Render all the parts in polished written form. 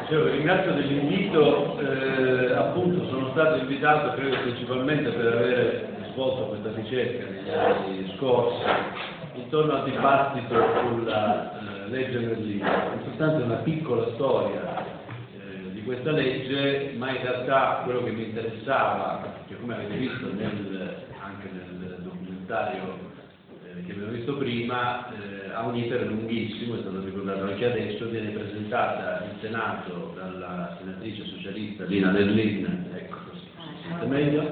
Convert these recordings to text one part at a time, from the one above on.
Ringrazio dell'invito, appunto sono stato invitato credo principalmente per avere svolto questa ricerca negli anni scorsi intorno al dibattito sulla legge Merlin. In sostanza è una piccola storia di questa legge, ma in realtà quello che mi interessava, che come avete visto anche nel documentario che abbiamo visto prima, ha un iter lunghissimo, è stato ricordato anche adesso, viene presentata in Senato dalla senatrice socialista Lina Merlin, ecco così si sente meglio,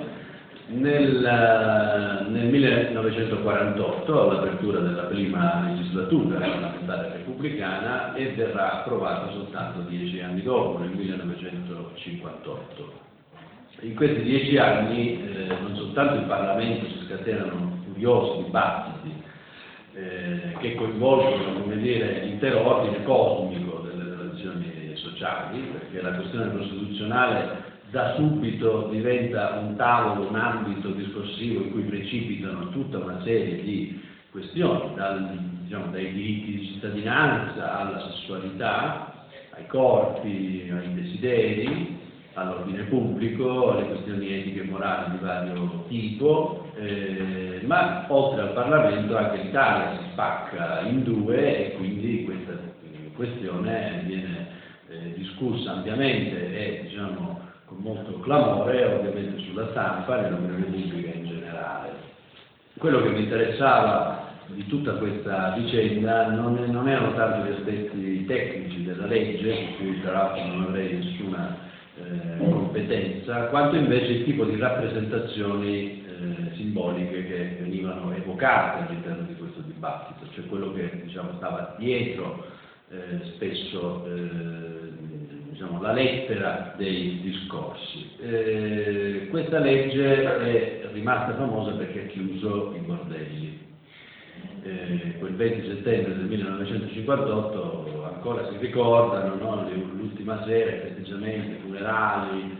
nel 1948, all'apertura della prima legislatura parlamentare repubblicana, e verrà approvata soltanto 10 anni dopo, nel 1958. In questi 10 anni non soltanto in Parlamento si scatenano curiosi dibattiti che coinvolgono, come dire, l'intero ordine cosmico delle relazioni sociali, perché la questione costituzionale da subito diventa un tavolo, un ambito discorsivo in cui precipitano tutta una serie di questioni, dai diritti di cittadinanza alla sessualità, ai corpi, ai desideri, all'ordine pubblico, alle questioni etiche e morali di vario tipo, ma oltre al Parlamento anche l'Italia si spacca in due e quindi questa questione viene discussa ampiamente e con molto clamore ovviamente sulla stampa e nell'opinione pubblica in generale. Quello che mi interessava di tutta questa vicenda non erano tanto gli aspetti tecnici della legge, su cui tra l'altro non avrei nessuna competenza, quanto invece il tipo di rappresentazioni simboliche che venivano evocate all'interno di questo dibattito, cioè quello che stava dietro spesso la lettera dei discorsi. Questa legge è rimasta famosa perché ha chiuso i bordelli. Quel 20 settembre del 1958 ancora si ricordano, no? L'ultima sera, i festeggiamenti funerali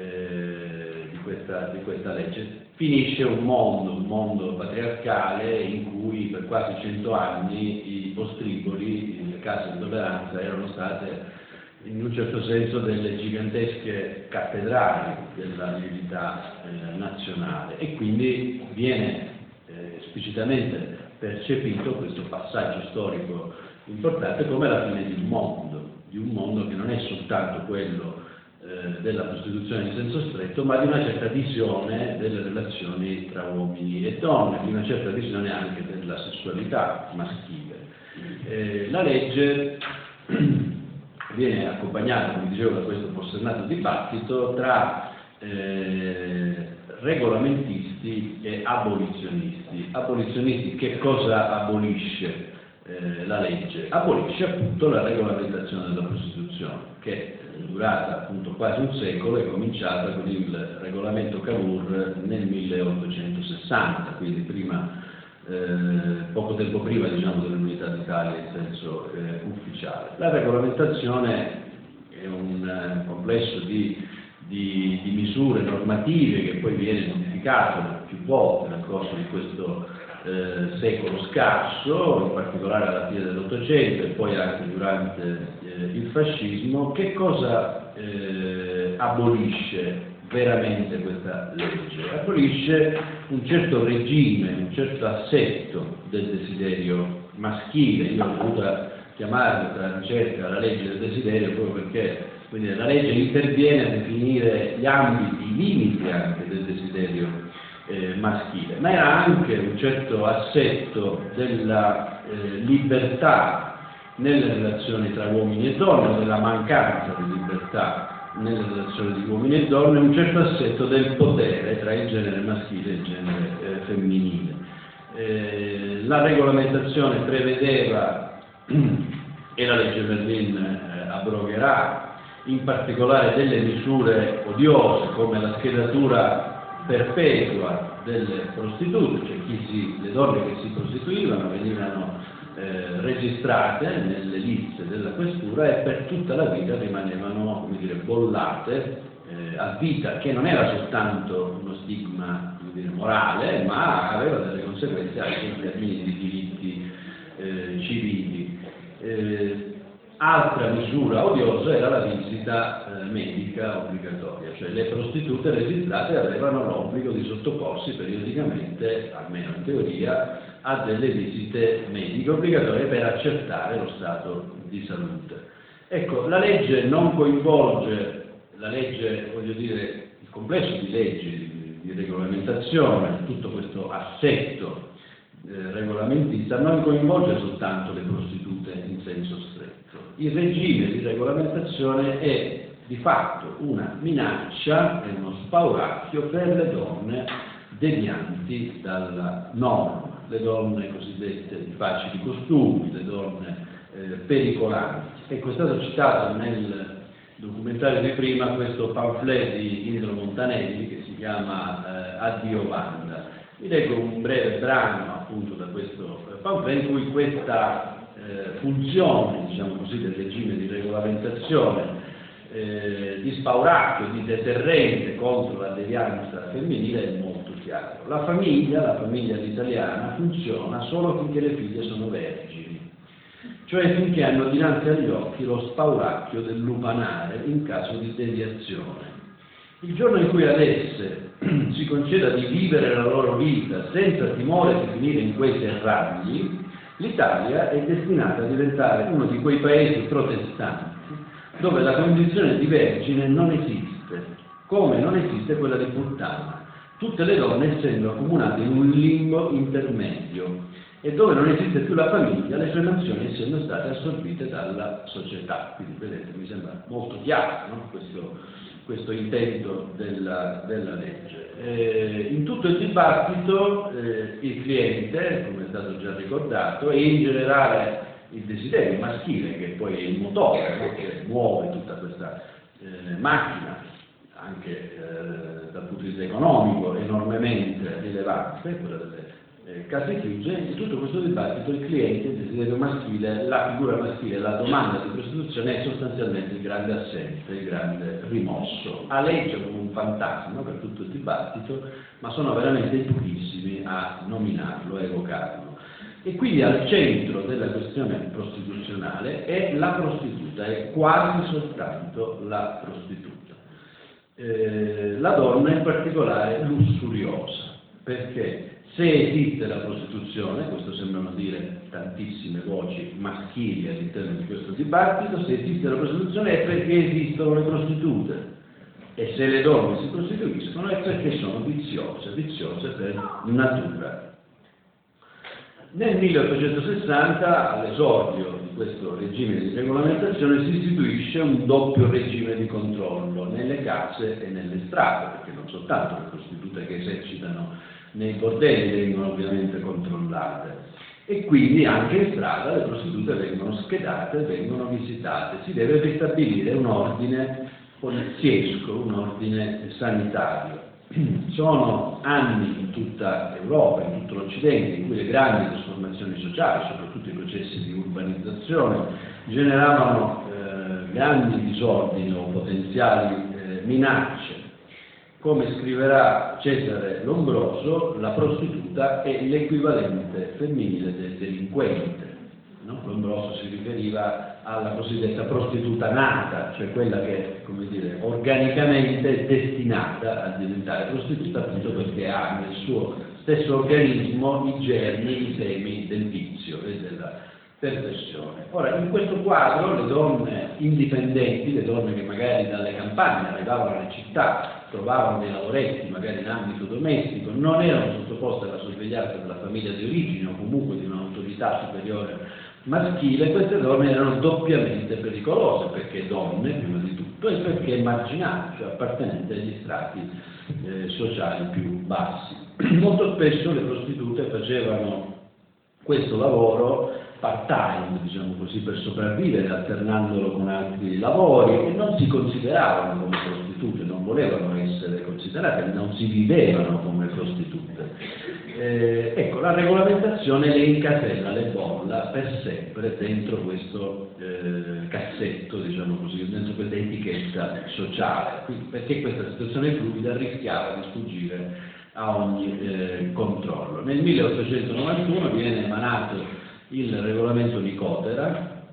di questa legge. Finisce un mondo patriarcale in cui per quasi 100 anni i postriboli, le case di tolleranza, erano state in un certo senso delle gigantesche cattedrali della civiltà nazionale, e quindi viene esplicitamente percepito questo passaggio storico importante come la fine di un mondo che non è soltanto quello della prostituzione in senso stretto, ma di una certa visione delle relazioni tra uomini e donne, di una certa visione anche della sessualità maschile. La legge viene accompagnata, come dicevo, da questo forsennato dibattito tra regolamentisti e abolizionisti. Abolizionisti, che cosa abolisce la legge? Abolisce appunto la regolamentazione della prostituzione, che è durata appunto quasi un secolo, è cominciata con il regolamento Cavour nel 1860, quindi poco tempo prima dell'unità d'Italia in senso ufficiale. La regolamentazione è un complesso di misure normative che poi viene modificato più volte nel corso di questo secolo scarso, in particolare alla fine dell'Ottocento e poi anche durante il fascismo. Che cosa abolisce veramente questa legge? Abolisce un certo regime, un certo assetto del desiderio maschile. Io ho voluto chiamarlo tra ricerca la legge del desiderio proprio perché la legge interviene a definire gli ambiti, i limiti anche del desiderio maschile, ma era anche un certo assetto della libertà nelle relazioni tra uomini e donne, o della mancanza di libertà nelle relazioni di uomini e donne, un certo assetto del potere tra il genere maschile e il genere femminile. La regolamentazione prevedeva, e la legge Merlin abrogherà, in particolare delle misure odiose come la schedatura perpetua delle prostitute, cioè le donne che si prostituivano venivano registrate nelle liste della questura e per tutta la vita rimanevano, bollate a vita, che non era soltanto uno stigma morale, ma aveva delle conseguenze anche in termini di diritti civili. Altra misura odiosa era la visita medica obbligatoria, cioè le prostitute registrate avevano l'obbligo di sottoporsi periodicamente, almeno in teoria, a delle visite mediche obbligatorie per accertare lo stato di salute. Ecco, la legge non coinvolge, la legge, voglio dire, il complesso di leggi, di regolamentazione, tutto questo assetto regolamentista non coinvolge soltanto le prostitute in senso stretto. Il regime di regolamentazione è di fatto una minaccia e uno spauracchio per le donne devianti dalla norma, le donne cosiddette di facili costumi, le donne pericolanti. Ecco, è stato citato nel documentario di prima questo pamphlet di Indro Montanelli che si chiama Addio Banda. Vi leggo un breve brano appunto da questo pamphlet in cui questa funzione, diciamo così, del regime di regolamentazione, di spauracchio, di deterrente contro la devianza femminile è molto chiaro. La famiglia all'italiana funziona solo finché le figlie sono vergini, cioè finché hanno dinanzi agli occhi lo spauracchio del lupanare in caso di deviazione. Il giorno in cui ad esse si conceda di vivere la loro vita senza timore di finire in quei serragli, l'Italia è destinata a diventare uno di quei paesi protestanti dove la condizione di vergine non esiste, come non esiste quella di puttana, tutte le donne essendo accomunate in un limbo intermedio e dove non esiste più la famiglia, le sue mansioni essendo state assorbite dalla società. Quindi vedete, mi sembra molto chiaro, no? questo intento della legge. In tutto il dibattito il cliente, come è stato già ricordato, e in generale il desiderio maschile, che poi è il motore, no? Che muove tutta questa macchina, anche dal punto di vista economico enormemente rilevante, quella delle case chiuse. In tutto questo dibattito il cliente, il desiderio maschile, la figura maschile, la domanda di prostituzione è sostanzialmente il grande assente, il grande rimosso. Aleggia come un fantasma per tutto il dibattito, ma sono veramente pochissimi a nominarlo, a evocarlo. E quindi al centro della questione prostituzionale è la prostituta, è quasi soltanto la prostituta. La donna in particolare lussuriosa, perché se esiste la prostituzione, questo sembrano dire tantissime voci maschili all'interno di questo dibattito, se esiste la prostituzione è perché esistono le prostitute, e se le donne si prostituiscono è perché sono viziose per natura. Nel 1860, all'esordio di questo regime di regolamentazione, si istituisce un doppio regime di controllo nelle case e nelle strade, perché non soltanto le prostitute che esercitano nei bordelli vengono ovviamente controllate, e quindi anche in strada le prostitute vengono schedate, vengono visitate. Si deve ristabilire un ordine poliziesco, un ordine sanitario. Sono anni in tutta Europa, in tutto l'Occidente, in cui le grandi trasformazioni sociali, soprattutto i processi di urbanizzazione, generavano grandi disordini o potenziali minacce. Come scriverà Cesare Lombroso, la prostituta è l'equivalente femminile del delinquente. No? Lombroso si riferiva alla cosiddetta prostituta nata, cioè quella che, come dire, organicamente è destinata a diventare prostituta appunto perché ha nel suo stesso organismo i germi, i semi del vizio e della perversione. Ora, in questo quadro le donne indipendenti, le donne che magari dalle campagne arrivavano alle città, trovavano dei lavoretti magari in ambito domestico, non erano sottoposte alla sorveglianza della famiglia di origine o comunque di un'autorità superiore maschile. Queste donne erano doppiamente pericolose, perché donne prima di tutto e perché marginali, cioè appartenenti agli strati sociali più bassi. Molto spesso le prostitute facevano questo lavoro part-time, diciamo così, per sopravvivere, alternandolo con altri lavori, e non si consideravano come prostitute, non volevano essere considerate, non si vivevano come prostitute. Ecco, la regolamentazione le incasella, le bolla per sempre dentro questo cassetto, diciamo così, dentro questa etichetta sociale, quindi, perché questa situazione fluida rischiava di sfuggire a ogni controllo. Nel 1891 viene emanato il regolamento Nicotera,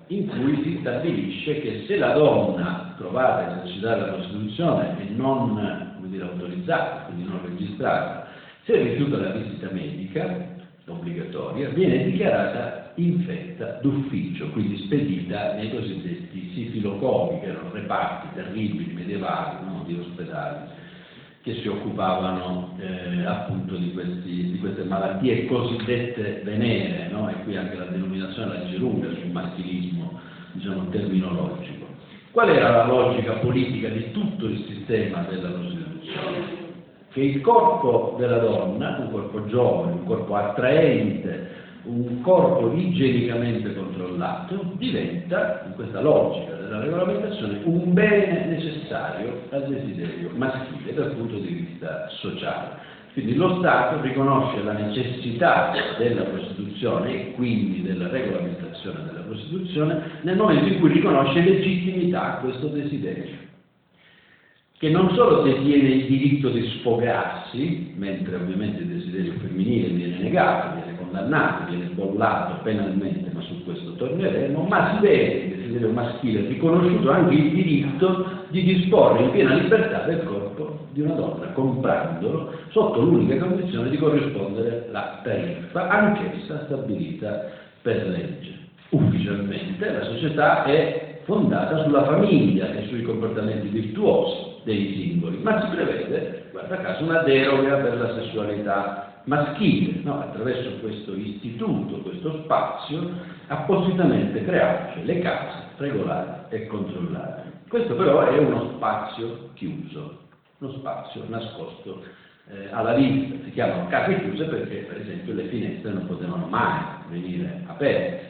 in cui si stabilisce che se la donna trovata a esercitare la prostituzione e non, come dire, autorizzata, quindi non registrata, se rifiuta la visita medica obbligatoria, viene dichiarata infetta d'ufficio, quindi spedita nei cosiddetti sifilocomi, che erano reparti terribili medievali, no, di ospedali che si occupavano appunto di queste malattie cosiddette venere, no? E qui anche la denominazione la dice lunga sul maschilismo, diciamo, terminologico. Qual era la logica politica di tutto il sistema della prostituzione? Che il corpo della donna, un corpo giovane, un corpo attraente, un corpo igienicamente controllato, diventa, in questa logica della regolamentazione, un bene necessario al desiderio maschile dal punto di vista sociale. Quindi lo Stato riconosce la necessità della prostituzione e quindi della regolamentazione della prostituzione nel momento in cui riconosce legittimità a questo desiderio, che non solo detiene il diritto di sfogarsi, mentre ovviamente il desiderio femminile viene negato, viene condannato, viene bollato penalmente, ma su questo torneremo, ma si vede il desiderio maschile riconosciuto anche il diritto di disporre in piena libertà del corpo di una donna, comprandolo sotto l'unica condizione di corrispondere la tariffa, anch'essa stabilita per legge. Ufficialmente la società è fondata sulla famiglia e sui comportamenti virtuosi dei singoli, ma si prevede, guarda caso, una deroga per la sessualità maschile, no? Attraverso questo istituto, questo spazio appositamente creato, cioè le case regolari e controllate. Questo però è uno spazio chiuso, uno spazio nascosto alla vista. Si chiamano case chiuse perché, per esempio, le finestre non potevano mai venire aperte,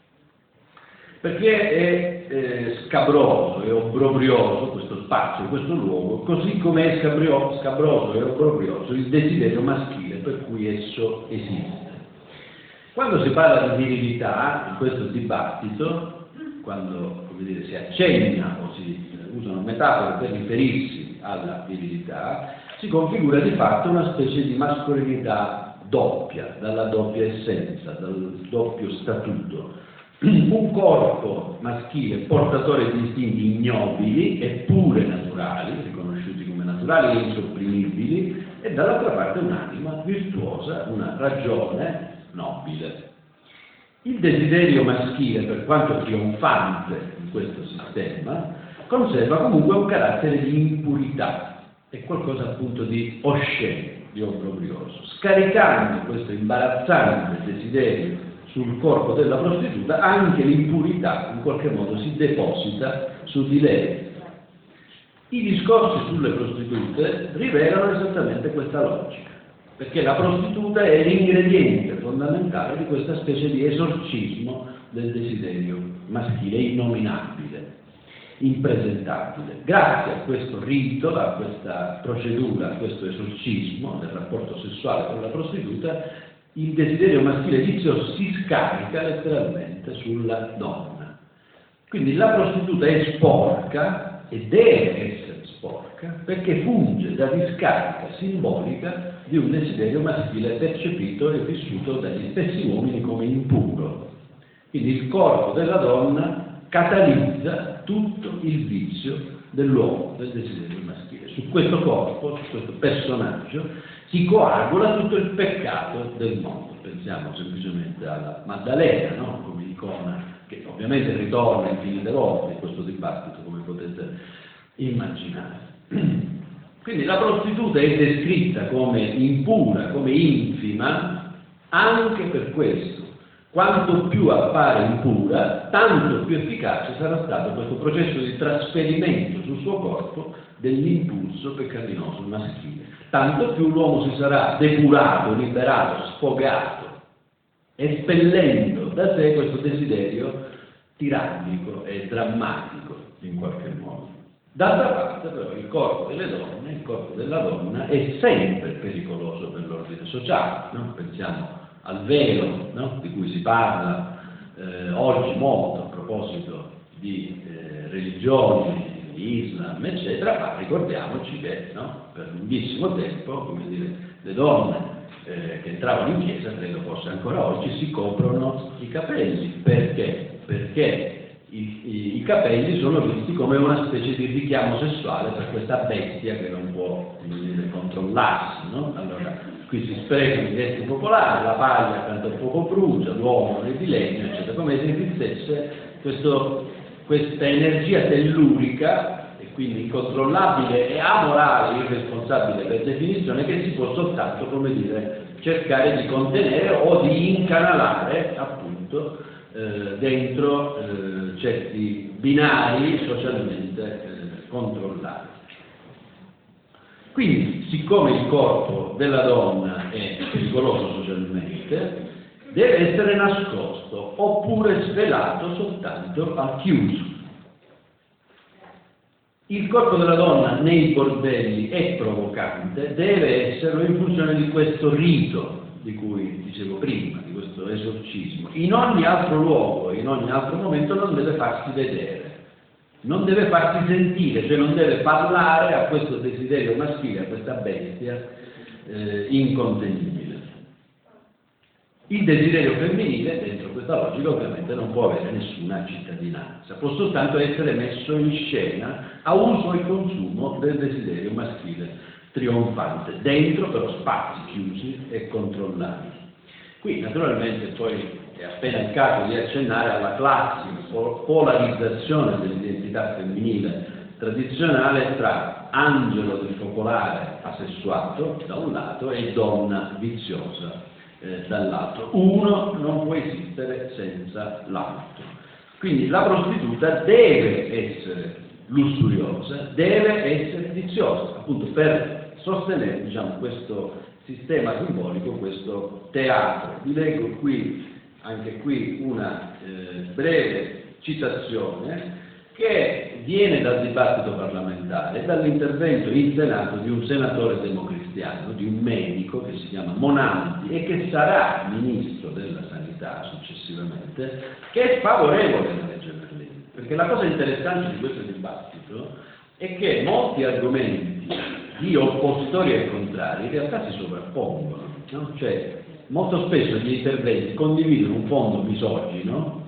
perché è scabroso e obbrobrioso questo spazio, questo luogo, così come è scabroso e obbrobrioso il desiderio maschile per cui esso esiste. Quando si parla di virilità, in questo dibattito, quando, come dire, si accenna o si usano metafore per riferirsi alla virilità, si configura di fatto una specie di mascolinità doppia, dalla doppia essenza, dal doppio statuto. Un corpo maschile portatore di istinti ignobili eppure naturali, riconosciuti come naturali e insopprimibili, e dall'altra parte un'anima virtuosa, una ragione nobile. Il desiderio maschile, per quanto trionfante in questo sistema, conserva comunque un carattere di impurità, è qualcosa appunto di osceno, di obbrobrioso, scaricando questo imbarazzante desiderio sul corpo della prostituta, anche l'impurità in qualche modo si deposita su di lei. I discorsi sulle prostitute rivelano esattamente questa logica, perché la prostituta è l'ingrediente fondamentale di questa specie di esorcismo del desiderio maschile, innominabile, impresentabile. Grazie a questo rito, a questa procedura, a questo esorcismo del rapporto sessuale con la prostituta, il desiderio maschile vizioso si scarica letteralmente sulla donna. Quindi la prostituta è sporca e deve essere sporca perché funge da discarica simbolica di un desiderio maschile percepito e vissuto dagli stessi uomini come impuro. Quindi il corpo della donna catalizza tutto il vizio dell'uomo, del desiderio maschile. Su questo corpo, su questo personaggio, si coagula tutto il peccato del mondo. Pensiamo semplicemente alla Maddalena, no? Come icona, che ovviamente ritorna infinite volte in questo dibattito, come potete immaginare. Quindi la prostituta è descritta come impura, come infima, anche per questo. Quanto più appare impura, tanto più efficace sarà stato questo processo di trasferimento sul suo corpo dell'impulso peccaminoso maschile. Tanto più l'uomo si sarà depurato, liberato, sfogato, espellendo da sé questo desiderio tirannico e drammatico in qualche modo. D'altra parte però il corpo delle donne, il corpo della donna è sempre pericoloso per l'ordine sociale, no? Pensiamo al velo, no? Di cui si parla oggi molto a proposito di religioni, di Islam, eccetera, ma ricordiamoci che, no? Per lunghissimo tempo, come dire, le donne che entravano in chiesa, credo forse ancora oggi, si coprono i capelli. Perché? Perché i capelli sono visti come una specie di richiamo sessuale per questa bestia che non può, come dire, controllarsi, no? Allora, qui si sprecano i vesti popolari, la paglia accanto al fuoco brucia, l'uomo è di legno, eccetera, come se esistesse questa energia tellurica, e quindi incontrollabile e amorale, irresponsabile per definizione, che si può soltanto, come dire, cercare di contenere o di incanalare, appunto, dentro certi binari socialmente controllati. Quindi, siccome il corpo della donna è pericoloso socialmente, deve essere nascosto oppure svelato soltanto al chiuso. Il corpo della donna nei bordelli è provocante, deve esserlo in funzione di questo rito di cui dicevo prima, di questo esorcismo. In ogni altro luogo, in ogni altro momento non deve farsi vedere, non deve farsi sentire, cioè non deve parlare a questo desiderio maschile, a questa bestia incontenibile. Il desiderio femminile, dentro questa logica, ovviamente non può avere nessuna cittadinanza, può soltanto essere messo in scena a uso e consumo del desiderio maschile trionfante, dentro però spazi chiusi e controllati. Qui naturalmente poi è appena il caso di accennare alla classica polarizzazione dell'identità femminile tradizionale tra angelo del focolare asessuato da un lato e donna viziosa dall'altro. Uno non può esistere senza l'altro. Quindi la prostituta deve essere lussuriosa, deve essere viziosa, appunto per sostenere, diciamo, questo sistema simbolico, questo teatro. Vi leggo qui, anche qui, una breve citazione che viene dal dibattito parlamentare, dall'intervento in Senato di un senatore democristiano, di un medico che si chiama Monaldi e che sarà ministro della sanità successivamente, che è favorevole alla legge Merlin. Perché la cosa interessante di questo dibattito è che molti argomenti di oppositori e contrari in realtà si sovrappongono, no? Cioè, molto spesso gli interventi condividono un fondo misogino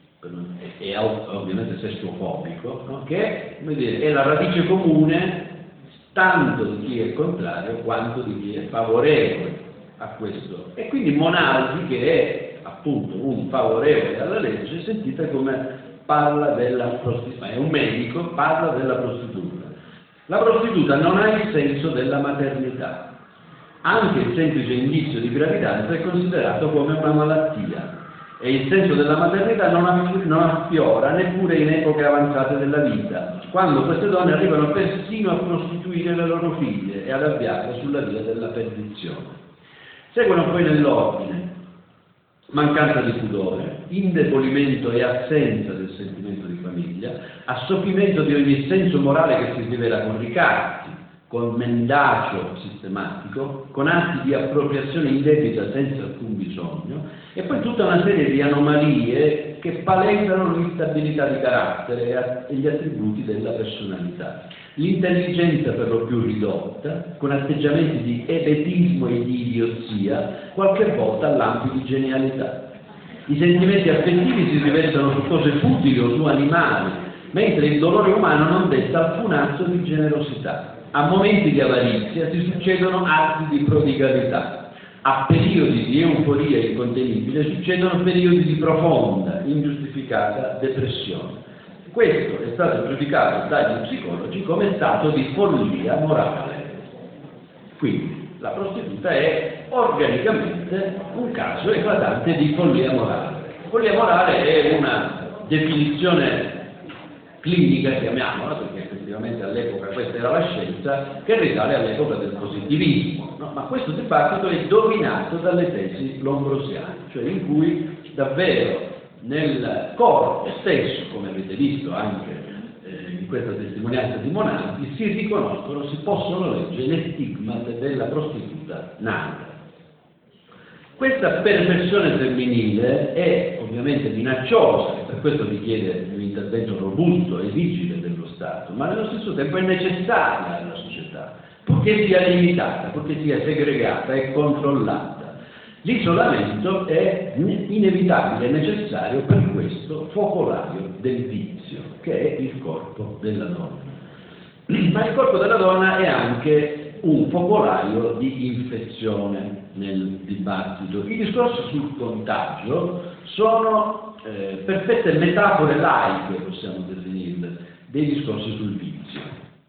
e ovviamente sessuofobico, no? Che, come dire, è la radice comune tanto di chi è contrario quanto di chi è favorevole a questo. E quindi Monaldi, che è appunto un favorevole alla legge, sentite come parla della prostituta, è un medico, parla della prostituta. La prostituta non ha il senso della maternità. Anche il semplice indizio di gravidanza è considerato come una malattia e il senso della maternità non affiora neppure in epoche avanzate della vita, quando queste donne arrivano persino a prostituire le loro figlie e ad avviarle sulla via della perdizione. Seguono poi nell'ordine mancanza di pudore, indebolimento e assenza del sentimento di famiglia, assorbimento di ogni senso morale che si rivela con ricatti, con mendacio sistematico, con atti di appropriazione indebita senza alcun bisogno, e poi tutta una serie di anomalie che palesano l'instabilità di carattere e gli attributi della personalità. L'intelligenza per lo più ridotta, con atteggiamenti di ebetismo e di idiozia, qualche volta a lampi di genialità. I sentimenti affettivi si riversano su cose futili o su animali, mentre il dolore umano non desta alcun atto di generosità. A momenti di avarizia si succedono atti di prodigalità. A periodi di euforia incontenibile succedono periodi di profonda, ingiustificata depressione. Questo è stato giudicato dagli psicologi come stato di follia morale. Quindi la prostituta è organicamente un caso eclatante di follia morale. Follia morale è una definizione clinica, chiamiamola, perché effettivamente all'epoca questa era la scienza, che risale all'epoca del positivismo, no? Ma questo dibattito è dominato dalle tesi lombrosiane, cioè in cui davvero nel corpo stesso, come avete visto anche in questa testimonianza di Monaldi, si riconoscono, si possono leggere le stigmate della prostituta nata. Questa perversione femminile è ovviamente minacciosa e per questo richiede un intervento robusto e vigile dello Stato, ma nello stesso tempo è necessaria alla società, purché sia limitata, purché sia segregata e controllata. L'isolamento è inevitabile e necessario per questo focolaio del vizio, che è il corpo della donna. Ma il corpo della donna è anche un focolaio di infezione nel dibattito. I discorsi sul contagio sono perfette metafore laiche, possiamo definirle, dei discorsi sul vizio.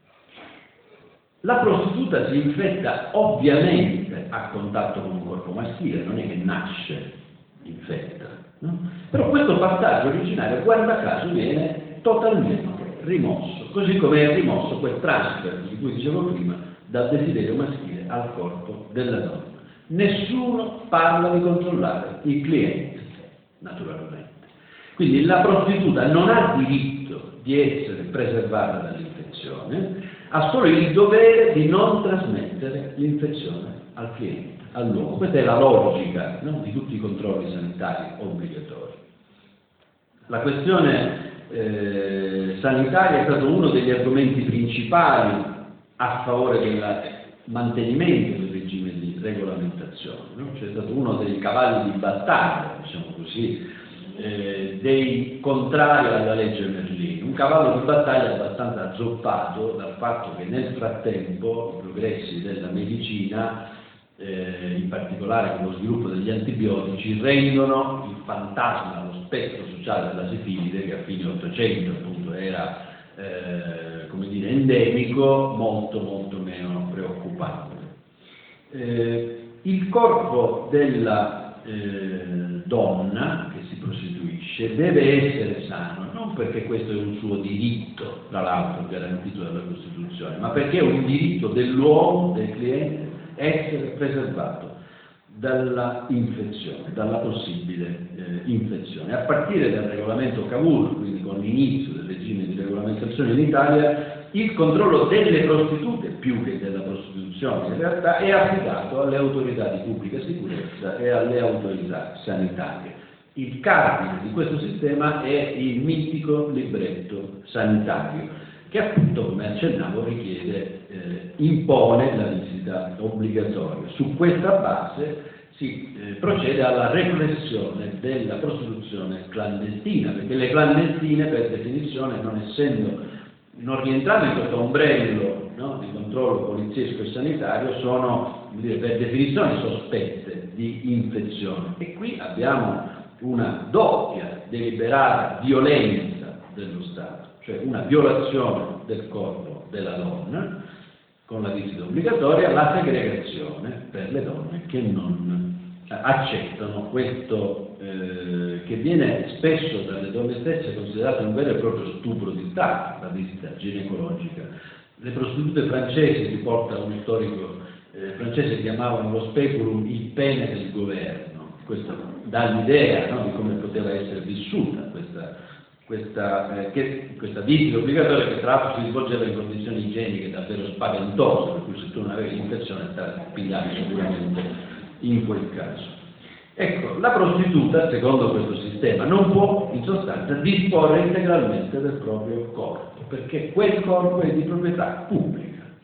La prostituta si infetta ovviamente a contatto con un corpo maschile, non è che nasce infetta, no? Però questo passaggio originario, guarda caso, viene totalmente rimosso, così come è rimosso quel transfer di cui dicevo prima, dal desiderio maschile al corpo della donna. Nessuno parla di controllare il cliente, naturalmente. Quindi la prostituta non ha diritto di essere preservata dall'infezione, ha solo il dovere di non trasmettere l'infezione al cliente, all'uomo. Questa è la logica, no, di tutti i controlli sanitari obbligatori. La questione sanitaria è stato uno degli argomenti principali a favore del mantenimento del regime di regolamentazione, no? C'è stato uno dei cavalli di battaglia, diciamo così, dei contrari alla legge Merlin, un cavallo di battaglia abbastanza azzoppato dal fatto che nel frattempo i progressi della medicina, in particolare con lo sviluppo degli antibiotici, rendono il fantasma, lo spettro sociale della sifilide, che a fine 800 appunto era come dire, endemico, molto molto meno preoccupante. Il corpo della donna che si prostituisce deve essere sano, non perché questo è un suo diritto, tra l'altro garantito dalla Costituzione, ma perché è un diritto dell'uomo, del cliente, essere preservato dalla infezione, dalla possibile infezione. A partire dal regolamento Cavour, quindi con l'inizio del regime di regolamentazione in Italia, il controllo delle prostitute, più che della prostituzione in realtà, è affidato alle autorità di pubblica sicurezza e alle autorità sanitarie. Il cardine di questo sistema è il mitico libretto sanitario, che appunto, come accennavo, impone la visita obbligatoria. Su questa base si procede alla repressione della prostituzione clandestina, perché le clandestine, per definizione, non rientrando in questo ombrello, no, di controllo poliziesco e sanitario, sono, per definizione, sospette di infezione. E qui abbiamo una doppia deliberata violenza dello Stato, cioè una violazione del corpo della donna con la visita obbligatoria, la segregazione per le donne che non accettano questo, che viene spesso dalle donne stesse considerato un vero e proprio stupro di Stato, la visita ginecologica. Le prostitute francesi, riporta uno storico francese, chiamavano lo speculum il pene del governo. Questo dà l'idea, no, di come poteva essere vissuta questa visita obbligatoria, che tra l'altro si svolgeva in condizioni igieniche davvero spaventose, per cui se tu non avevi l'infezione stavi pigliato sicuramente in quel caso. Ecco, la prostituta, secondo questo sistema, non può in sostanza disporre integralmente del proprio corpo, perché quel corpo è di proprietà pubblica.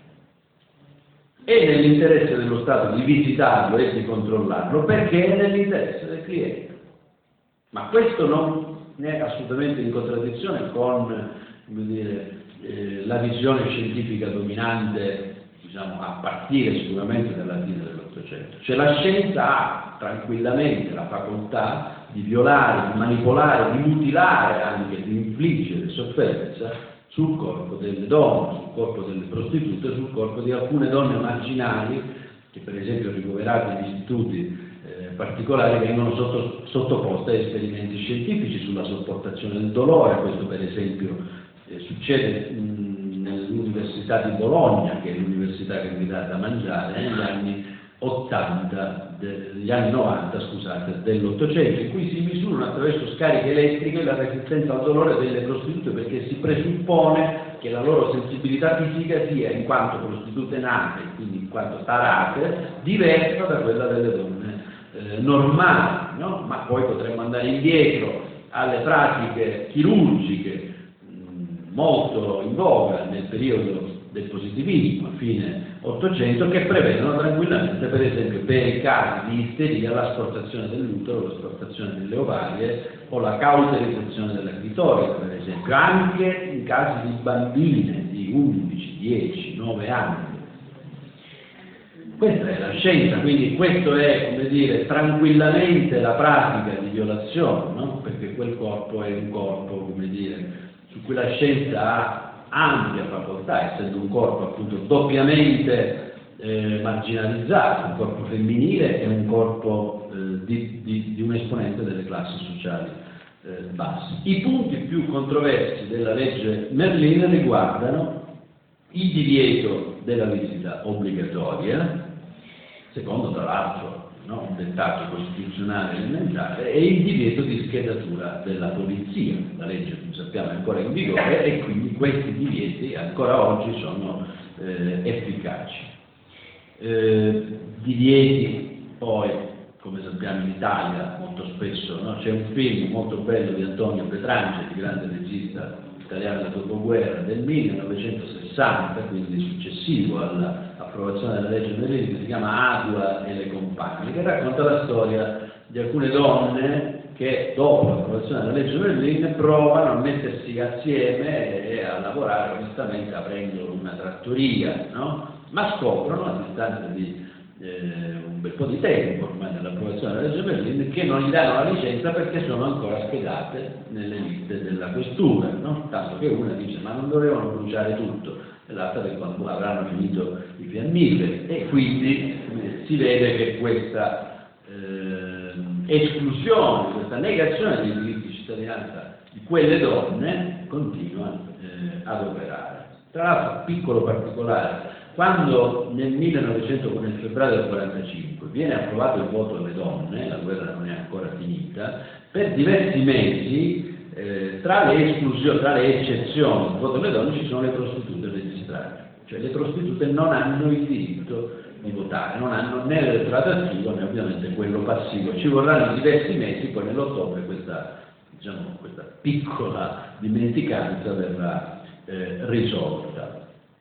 È nell'interesse dello Stato di visitarlo e di controllarlo, perché è nell'interesse del cliente. Ma questo non è assolutamente in contraddizione con, come dire, la visione scientifica dominante, diciamo, a partire sicuramente dalla fine dell'Ottocento. Cioè la scienza ha tranquillamente la facoltà di violare, di manipolare, di mutilare anche, di infliggere sofferenza sul corpo delle donne, sul corpo delle prostitute, sul corpo di alcune donne marginali che per esempio ricoverate in istituti particolari vengono sottoposte a esperimenti scientifici sulla sopportazione del dolore. Questo per esempio succede nell'Università di Bologna, che è l'università che mi dà da mangiare, negli anni 90, scusate, dell'Ottocento, in cui si misurano attraverso scariche elettriche la resistenza al dolore delle prostitute, perché si presuppone che la loro sensibilità fisica sia, in quanto prostitute nate, quindi in quanto tarate, diversa da quella delle donne normali, no? Ma poi potremmo andare indietro alle pratiche chirurgiche molto in voga nel periodo del positivismo a fine Ottocento, che prevedono tranquillamente, per esempio, per i casi di isteria, l'asportazione dell'utero, l'asportazione delle ovarie o la cauterizzazione della clitoride, per esempio, anche in casi di bambine di 11, 10, 9 anni. Questa è la scienza, quindi questo è, come dire, tranquillamente la pratica di violazione, no? Perché quel corpo è un corpo, come dire, su cui la scienza ha ampia facoltà, essendo un corpo appunto doppiamente marginalizzato, un corpo femminile e un corpo di un esponente delle classi sociali basse. I punti più controversi della legge Merlin riguardano il divieto della visita obbligatoria, secondo tra l'altro, no, un dettato costituzionale elementare, e il divieto di schedatura della polizia. La legge, come sappiamo, è ancora in vigore e quindi questi divieti ancora oggi sono efficaci. Divieti poi, come sappiamo in Italia molto spesso, no? C'è un film molto bello di Antonio Petrangeli, grande regista italiano del dopoguerra, del 1960, quindi successivo all'approvazione della legge Merlin, che si chiama Adua e le compagne, che racconta la storia di alcune donne che dopo l'approvazione della legge Merlin provano a mettersi assieme e a lavorare onestamente aprendo una trattoria, no? Ma scoprono a distanza di un bel po' di tempo ormai dall'approvazione della legge Merlin che non gli danno la licenza perché sono ancora schedate nelle liste della questura, no? Tanto che una dice ma non dovevano bruciare tutto, e l'altra che quando avranno finito i fiammiferi, e quindi si vede che questa esclusione, questa negazione dei diritti di cittadinanza di quelle donne continua ad operare. Tra l'altro, piccolo particolare, quando nel febbraio del 1945 viene approvato il voto alle donne, la guerra non è ancora finita, per diversi mesi tra le esclusioni, tra le eccezioni del voto alle donne ci sono le prostitute registrate, cioè le prostitute non hanno il diritto di votare, non hanno né l'elettorato attivo né ovviamente quello passivo. Ci vorranno diversi mesi, poi nell'ottobre questa piccola dimenticanza verrà risolta.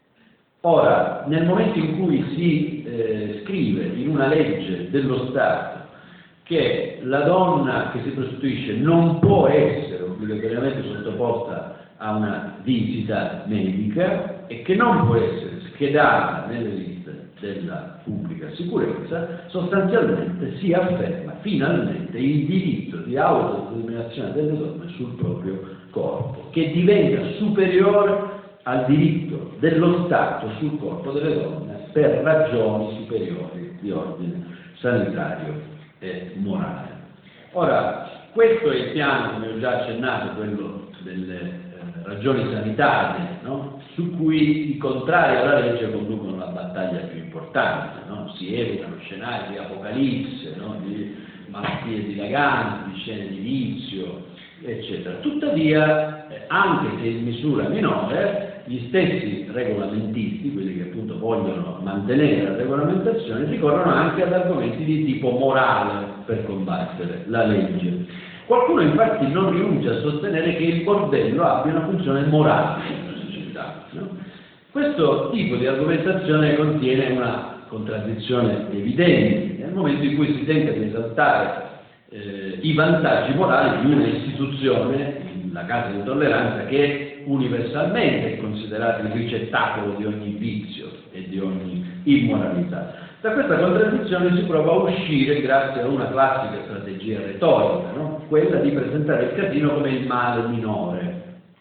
Ora, nel momento in cui si scrive in una legge dello Stato che la donna che si prostituisce non può essere obbligatoriamente sottoposta a una visita medica e che non può essere schedata nelle liste della pubblica sicurezza, sostanzialmente si afferma finalmente il diritto di autodeterminazione delle donne sul proprio corpo, che diventa superiore al diritto dello Stato sul corpo delle donne per ragioni superiori di ordine sanitario e morale. Ora, questo è il piano, come ho già accennato, quello delle ragioni sanitarie, no? Su cui i contrari alla legge conducono la battaglia più importante, no? Si evitano scenari di apocalisse, no? Di malattie dilaganti, di scene di vizio, eccetera. Tuttavia, anche se in misura minore, gli stessi regolamentisti, quelli che appunto vogliono mantenere la regolamentazione, ricorrono anche ad argomenti di tipo morale per combattere la legge. Qualcuno infatti non rinuncia a sostenere che il bordello abbia una funzione morale nella società, no? Questo tipo di argomentazione contiene una contraddizione evidente nel momento in cui si tenta di esaltare i vantaggi morali di una istituzione, la Casa di Tolleranza, che universalmente è considerato il ricettacolo di ogni vizio e di ogni immoralità. Da questa contraddizione si prova a uscire grazie a una classica strategia retorica, no? Quella di presentare il casino come il male minore.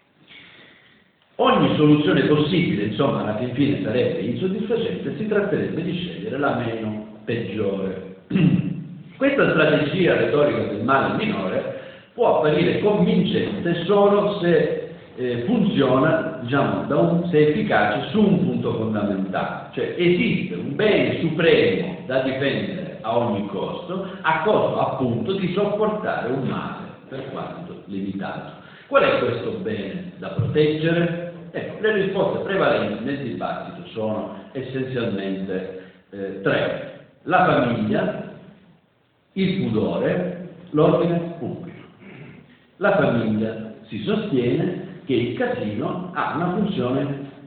Ogni soluzione possibile, insomma, alla fin fine sarebbe insoddisfacente, si tratterebbe di scegliere la meno peggiore. Questa strategia retorica del male minore può apparire convincente solo se funziona, diciamo, se è efficace su un punto fondamentale, cioè esiste un bene supremo da difendere a ogni costo, a costo appunto di sopportare un male, per quanto limitato. Qual è questo bene da proteggere? Ecco, le risposte prevalenti nel dibattito sono essenzialmente tre: la famiglia, il pudore, l'ordine pubblico. La famiglia si sostiene che il casino ha una funzione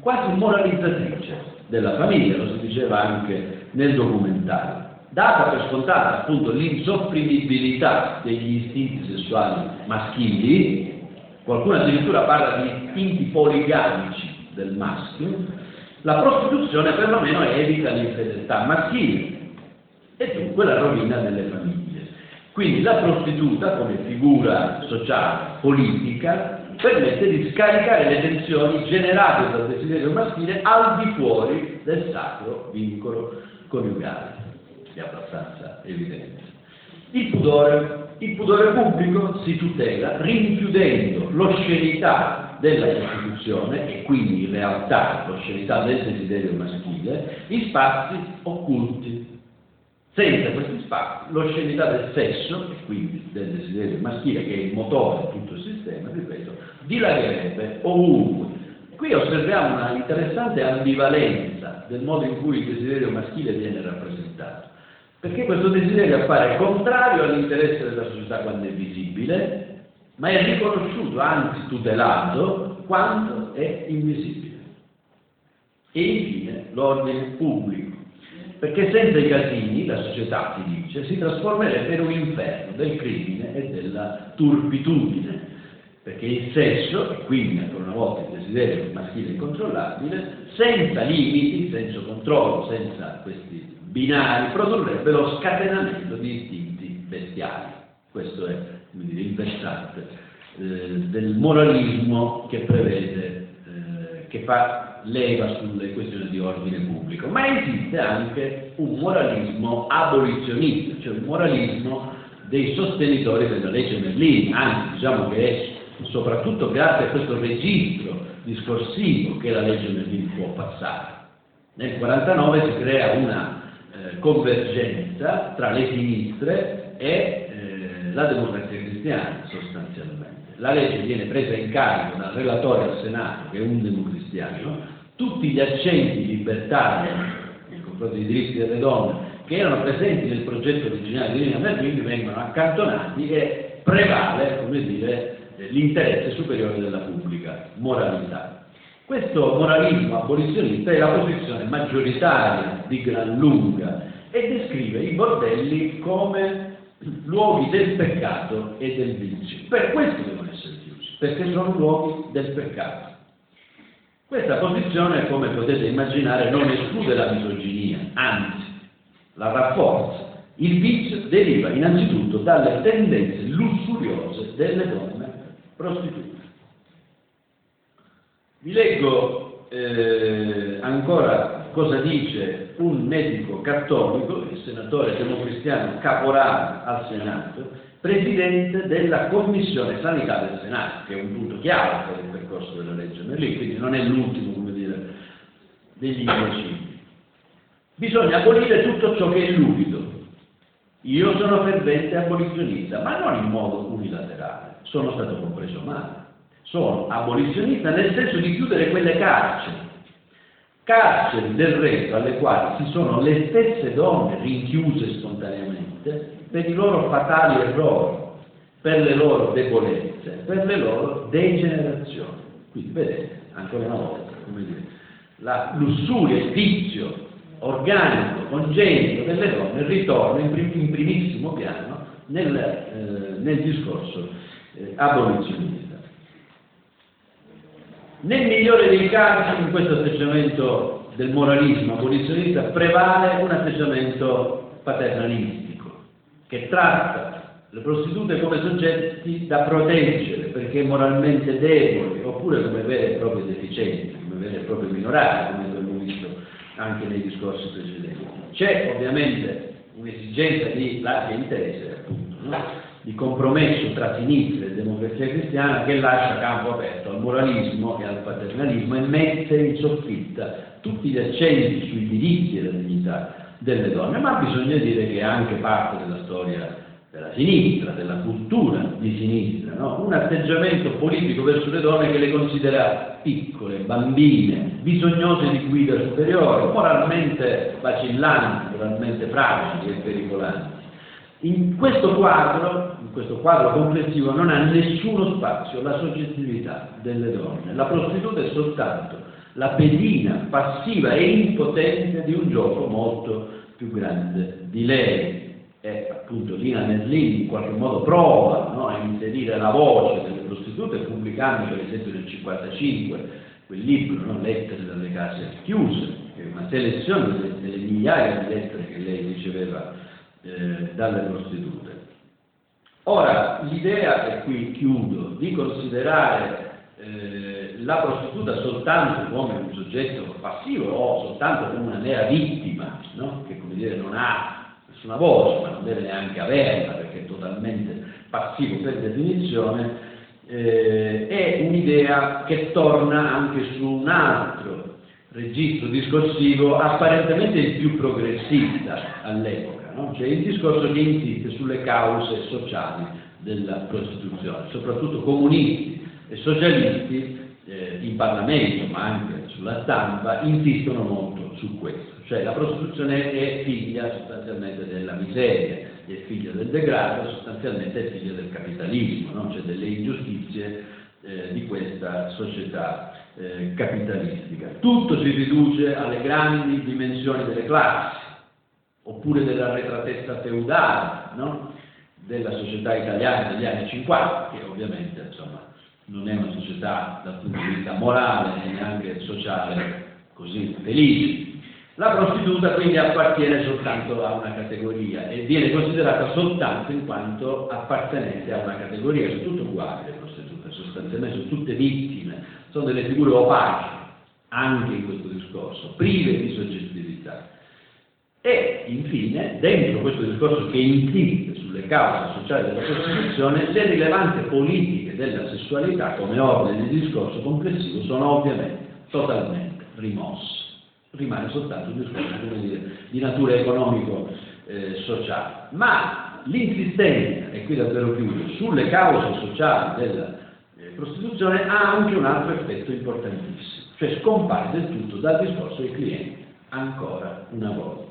quasi moralizzatrice della famiglia, lo si diceva anche nel documentario, data per scontata appunto l'insopprimibilità degli istinti sessuali maschili, qualcuno addirittura parla di istinti poligamici del maschio, la prostituzione perlomeno evita l'infedeltà maschile e dunque la rovina delle famiglie. Quindi la prostituta, come figura sociale, politica, permette di scaricare le tensioni generate dal desiderio maschile al di fuori del sacro vincolo coniugale. È abbastanza evidente. Il pudore pubblico si tutela rinchiudendo l'oscenità della prostituzione e quindi in realtà l'oscenità del desiderio maschile in spazi occulti. Senza questi spazi l'oscenità del sesso e quindi del desiderio maschile, che è il motore di tutto il sistema, ripeto, dilagherebbe ovunque. Qui osserviamo una interessante ambivalenza del modo in cui il desiderio maschile viene rappresentato, perché questo desiderio appare contrario all'interesse della società quando è visibile, ma è riconosciuto, anzi tutelato, quando è invisibile. E infine l'ordine pubblico, perché senza i casini la società, si dice, si trasformerebbe in un inferno del crimine e della turpitudine, perché il sesso, e quindi ancora una volta il desiderio maschile incontrollabile, senza limiti, senza controllo, senza questi binari, produrrebbe lo scatenamento di istinti bestiali. Questo è, come dire, il versante del moralismo che prevede, che fa leva sulle questioni di ordine pubblico. Ma esiste anche un moralismo abolizionista, cioè un moralismo dei sostenitori della legge Merlin, anzi diciamo che è soprattutto grazie a questo registro discorsivo che la legge Merlin può passare. Nel 1949 si crea una convergenza tra le sinistre e la democrazia cristiana, sostanzialmente. La legge viene presa in carico dal relatore al Senato, che è un democristiano, tutti gli accenti libertari nei confronti dei diritti delle donne che erano presenti nel progetto originale di Lina Merlin vengono accantonati e prevale, come dire, l'interesse superiore della pubblica moralità. Questo moralismo abolizionista è la posizione maggioritaria di gran lunga e descrive i bordelli come luoghi del peccato e del vizio. Per questo devono essere chiusi, perché sono luoghi del peccato. Questa posizione, come potete immaginare, non esclude la misoginia, anzi, la rafforza. Il vizio deriva innanzitutto dalle tendenze lussuriose delle donne prostitute. Vi leggo ancora cosa dice un medico cattolico, il senatore democristiano Caporale al Senato, presidente della Commissione Sanità del Senato, che è un punto chiave per il percorso della legge Merlin, quindi non è l'ultimo, come dire, degli imbecilli. Bisogna abolire tutto ciò che è ludido. Io sono fervente abolizionista, ma non in modo unilaterale, sono stato compreso male. Sono abolizionista nel senso di chiudere quelle carceri del resto alle quali si sono le stesse donne rinchiuse spontaneamente per i loro fatali errori, per le loro debolezze, per le loro degenerazioni. Quindi vedete, ancora una volta, come dire, la lussuria, il vizio organico, congenito delle donne ritorna in primissimo piano nel discorso abolizionista. Nel migliore dei casi, in questo atteggiamento del moralismo abolizionista, prevale un atteggiamento paternalistico, che tratta le prostitute come soggetti da proteggere, perché moralmente deboli, oppure come vere e proprie deficienti, come vere e proprie minorate, come abbiamo visto anche nei discorsi precedenti. C'è ovviamente un'esigenza di larga intesa, appunto, no? Di compromesso tra sinistra e democrazia cristiana, che lascia campo aperto al moralismo e al paternalismo e mette in soffitta tutti gli accenti sui diritti e la dignità delle donne, ma bisogna dire che è anche parte della storia della sinistra, della cultura di sinistra, no? Un atteggiamento politico verso le donne che le considera piccole, bambine, bisognose di guida superiore, moralmente vacillanti, moralmente fragili e pericolanti. In questo quadro complessivo non ha nessuno spazio la soggettività delle donne. La prostituta è soltanto la pedina passiva e impotente di un gioco molto più grande di lei. E appunto Lina Merlin in qualche modo prova, no, a inserire la voce delle prostitute, pubblicando per esempio nel 1955 quel libro, no, Lettere dalle case chiuse, che è una selezione delle migliaia di lettere che lei riceveva dalle prostitute. Ora, l'idea, e qui chiudo, di considerare la prostituta soltanto come un soggetto passivo o soltanto come una mera vittima, no? Che come dire non ha nessuna voce, ma non deve neanche averla perché è totalmente passivo per definizione, è un'idea che torna anche su un altro registro discorsivo apparentemente il più progressista all'epoca, no? Cioè il discorso che insiste sulle cause sociali della prostituzione, soprattutto comunisti e socialisti in Parlamento, ma anche sulla stampa, insistono molto su questo. Cioè la prostituzione è figlia sostanzialmente della miseria, è figlia del degrado, sostanzialmente è figlia del capitalismo, no? Cioè delle ingiustizie di questa società capitalistica. Tutto si riduce alle grandi dimensioni delle classi, oppure dell'arretratezza feudale, no? Della società italiana degli anni 50, che ovviamente insomma non è una società dal punto di vista morale e neanche sociale così felice. La prostituta quindi appartiene soltanto a una categoria e viene considerata soltanto in quanto appartenente a una categoria. Sono tutte uguali le prostitute, sostanzialmente sono tutte vittime, sono delle figure opache anche in questo discorso, prive di soggettività. E infine, dentro questo discorso che insiste sulle cause sociali della prostituzione, le rilevanze politiche della sessualità come ordine di discorso complessivo sono ovviamente totalmente rimosse. Rimane soltanto un discorso, come dire, di natura economico-sociale. Ma l'insistenza, e qui davvero chiudo, sulle cause sociali della prostituzione ha anche un altro effetto importantissimo, cioè scompare del tutto dal discorso dei clienti, ancora una volta.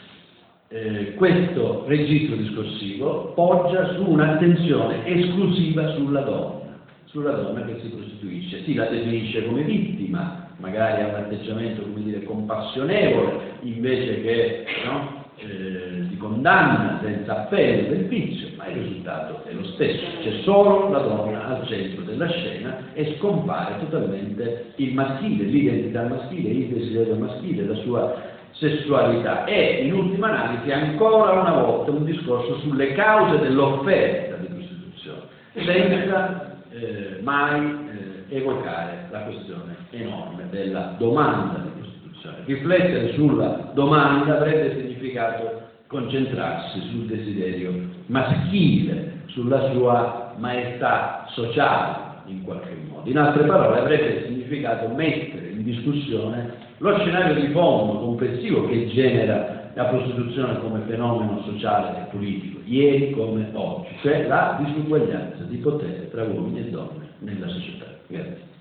Questo registro discorsivo poggia su un'attenzione esclusiva sulla donna che si prostituisce. Si la definisce come vittima, magari ha un atteggiamento, come dire, compassionevole, invece che di condanna senza appello del vizio, ma il risultato è lo stesso. C'è solo la donna al centro della scena e scompare totalmente il maschile, l'identità maschile, il desiderio maschile, la sua sessualità. E in ultima analisi ancora una volta un discorso sulle cause dell'offerta di prostituzione, senza mai evocare la questione enorme della domanda di prostituzione. Riflettere sulla domanda avrebbe significato concentrarsi sul desiderio maschile, sulla sua maestà sociale in qualche modo. In altre parole avrebbe significato mettere in discussione lo scenario di fondo complessivo che genera la prostituzione come fenomeno sociale e politico, ieri come oggi, cioè la disuguaglianza di potere tra uomini e donne nella società. Grazie.